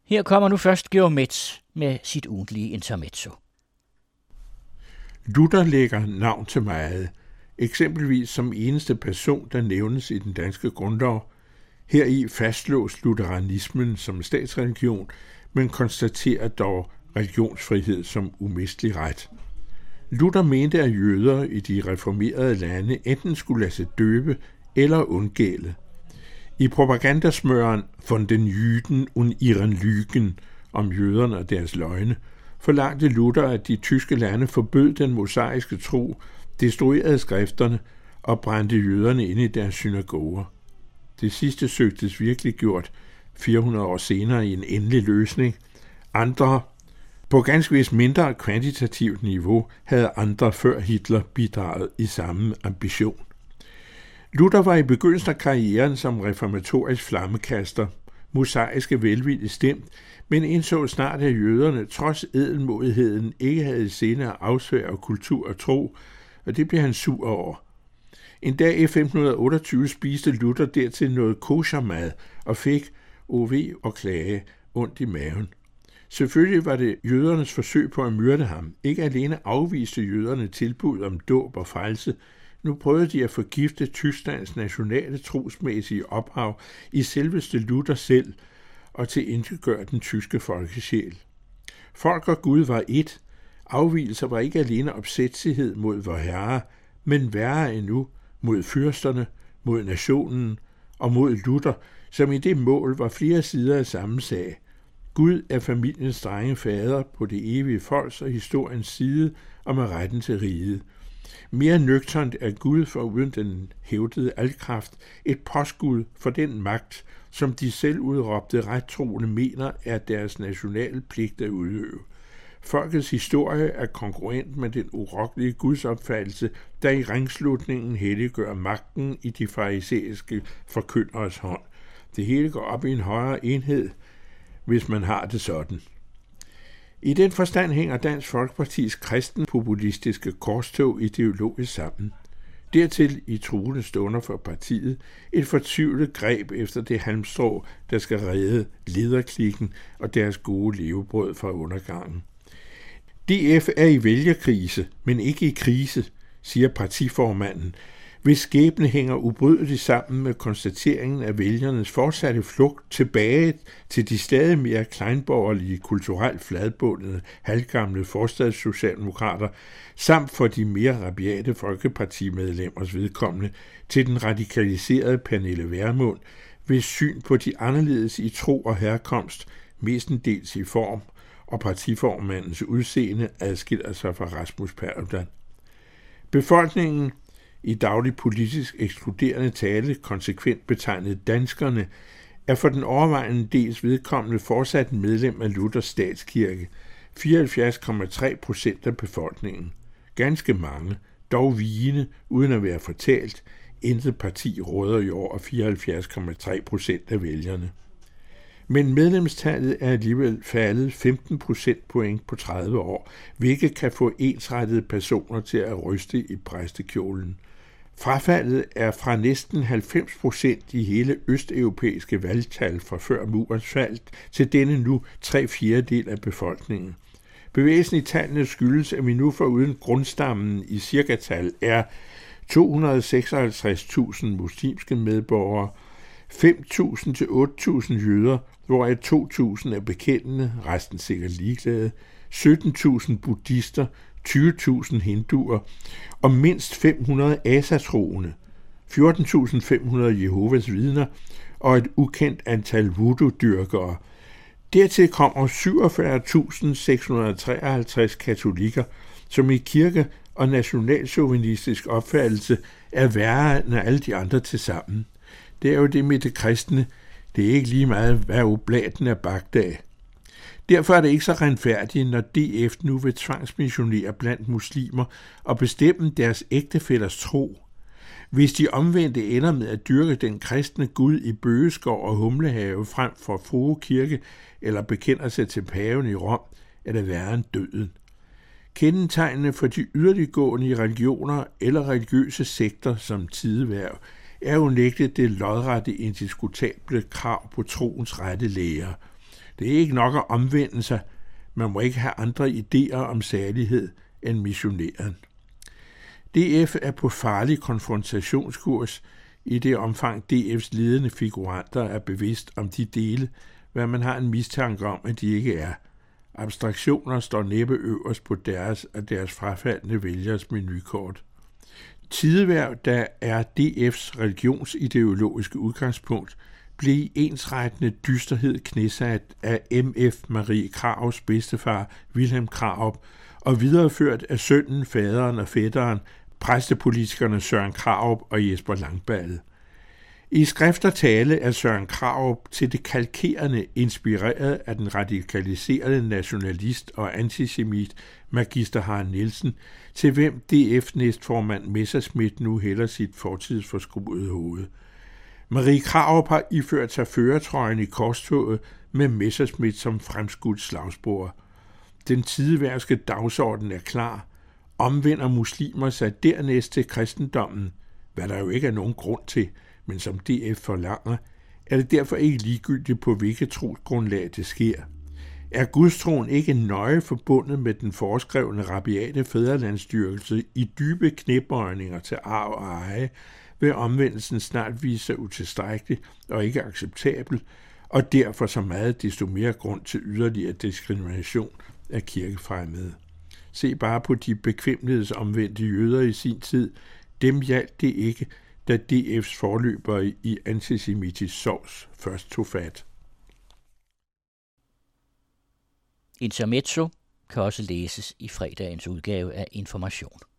Her kommer nu først Georg Metz med sit ugentlige intermezzo. Luther lægger navn til meget, eksempelvis som eneste person, der nævnes i den danske grundlov. Heri fastslås lutheranismen som statsreligion, men konstaterer dog religionsfrihed som umistelig ret. Luther mente, at jøder i de reformerede lande enten skulle lade sig døbe eller undgælde. I propagandasmøren von den Jüden und ihren Lügen om jøderne og deres løgne, forlangte Luther, at de tyske lande forbød den mosaiske tro, destruerede skrifterne og brændte jøderne ind i deres synagoger. Det sidste søgtes virkelig gjort 400 år senere i en endelig løsning. Andre, på ganske vist mindre kvantitativt niveau, havde andre før Hitler bidraget i samme ambition. Luther var i begyndelsen af karrieren som reformatorisk flammekaster, mosaiske velvilligt stemt, men indså snart, at jøderne trods ædelmodigheden ikke havde i sinde at afsvære kultur og tro, og det blev han sur over. En dag i 1528 spiste Luther dertil noget koshermad og fik OV og klage ondt i maven. Selvfølgelig var det jødernes forsøg på at myrde ham. Ikke alene afviste jøderne tilbud om dåb og frelse. Nu prøvede de at forgifte Tysklands nationale trosmæssige ophav i selveste Luther selv og til indgøre den tyske folkesjæl. Folk og Gud var ét. Afvigelser var ikke alene opsætsighed mod vor herre, men værre endnu mod fyrsterne, mod nationen og mod Luther, som i det mål var flere sider af samme sag. Gud er familiens strenge fader på det evige folks og historiens side og med retten til riget. Mere nøgternt er Gud foruden den hævdede alkraft et påskud for den magt, som de selv udråbte rettroende mener er deres nationale pligt at udøve. Folkets historie er kongruent med den urokkelige gudsopfattelse, der i ringslutningen helliggør magten i de farisæiske forkynderes hånd. Det hele går op i en højere enhed, hvis man har det sådan. I den forstand hænger Dansk Folkepartis kristenpopulistiske korstog ideologisk sammen. Dertil i truende stunder for partiet et fortvivlet greb efter det halmstrå, der skal redde lederklikken og deres gode levebrød fra undergangen. DF er i vælgerkrise, men ikke i krise, siger partiformanden, hvis skæbne hænger ubrydeligt sammen med konstateringen af vælgernes fortsatte flugt tilbage til de stadig mere kleinborgerlige, kulturelt fladbundede, halvgamle forstadssocialdemokrater, samt for de mere rabiate folkepartimedlemmers vedkommende til den radikaliserede Pernille Vermund, hvis syn på de anderledes i tro og herkomst, mestendels i form, og partiformandens udseende adskiller sig fra Rasmus Paludan. Befolkningen, i daglig politisk ekskluderende tale konsekvent betegnet danskerne, er for den overvejende dels vedkommende fortsat medlem af Luthers statskirke, 74,3% af befolkningen. Ganske mange, dog vigende, uden at være fortalt, intet parti råder i over 74,3% af vælgerne. Men medlemstallet er alligevel faldet 15 procentpoint på 30 år, hvilket kan få ensrettede personer til at ryste i præstekjolen. Frafaldet er fra næsten 90% i hele østeuropæiske valgtal fra før murens fald til denne nu 3/4 af befolkningen. Bevægelsen i tallene skyldes, at vi nu foruden grundstammen i cirkatal er 256.000 muslimske medborgere, 5.000 til 8.000 jøder, hvoraf 2.000 er bekendende, resten sikkert ligeglade, 17.000 buddhister, 20.000 hinduer og mindst 500 asatroende, 14.500 Jehovas vidner og et ukendt antal voodoo-dyrkere. Dertil kommer 47.653 katolikker, som i kirke- og nationalchauvinistisk opfattelse er værre end alle de andre til sammen. Det er jo det med det kristne. Det er ikke lige meget, hvad oblaten er bagt af. Derfor er det ikke så renfærdigt, når DF nu vil tvangsmissionere blandt muslimer og bestemme deres ægtefællers tro. Hvis de omvendte ender med at dyrke den kristne Gud i Bøgeskov og Humlehave frem for Frue Kirke eller bekender sig til paven i Rom, er det værre end døden. Kendetegnene for de yderliggående i religioner eller religiøse sekter som tidehverv er unægteligt det lodrette indiskutable krav på troens rette lære. Det er ikke nok at omvende sig. Man må ikke have andre idéer om særlighed end missionæren. DF er på farlig konfrontationskurs i det omfang DF's ledende figuranter er bevidst om de dele, hvad man har en mistanke om, at de ikke er. Abstraktioner står næppe øverst på deres og deres frafaldne vælgers menukort. Tidehverv, der er DF's religionsideologiske udgangspunkt, blev i ensrettende dysterhed knæsat af M.F. Marie Krarups bedstefar Wilhelm Krarup og videreført af sønnen, faderen og fætteren, præstepolitikerne Søren Krarup og Jesper Langballe. I skrift og tale er Søren Krarup til det kalkerende inspireret af den radikaliserede nationalist og antisemit Magister Harald Nielsen, til hvem DF-næstformand Messerschmidt nu hælder sit fortidsforskruede hoved. Marie Krarup har iført sig førertrøjen i korstoget med Messerschmidt som fremskudt slagsbord. Den tideværske dagsorden er klar. Omvender muslimer sig dernæst til kristendommen, hvad der jo ikke er nogen grund til, men som DF forlanger, er det derfor ikke ligegyldigt på hvilket trosgrundlag det sker. Er gudstroen ikke nøje forbundet med den foreskrevne rabiate fædrelandsstyrkelse i dybe knæbøjninger til arv og eje, vil omvendelsen snart vise sig utilstrækkelig og ikke acceptabel, og derfor så meget desto mere grund til yderligere diskrimination af kirkefremmede. Se bare på de bekvemmelighedsomvendte jøder i sin tid. Dem hjalp det ikke, da DF's forløbere i antisemitisk sovs først tog fat. Intermezzo kan også læses i fredagens udgave af Information.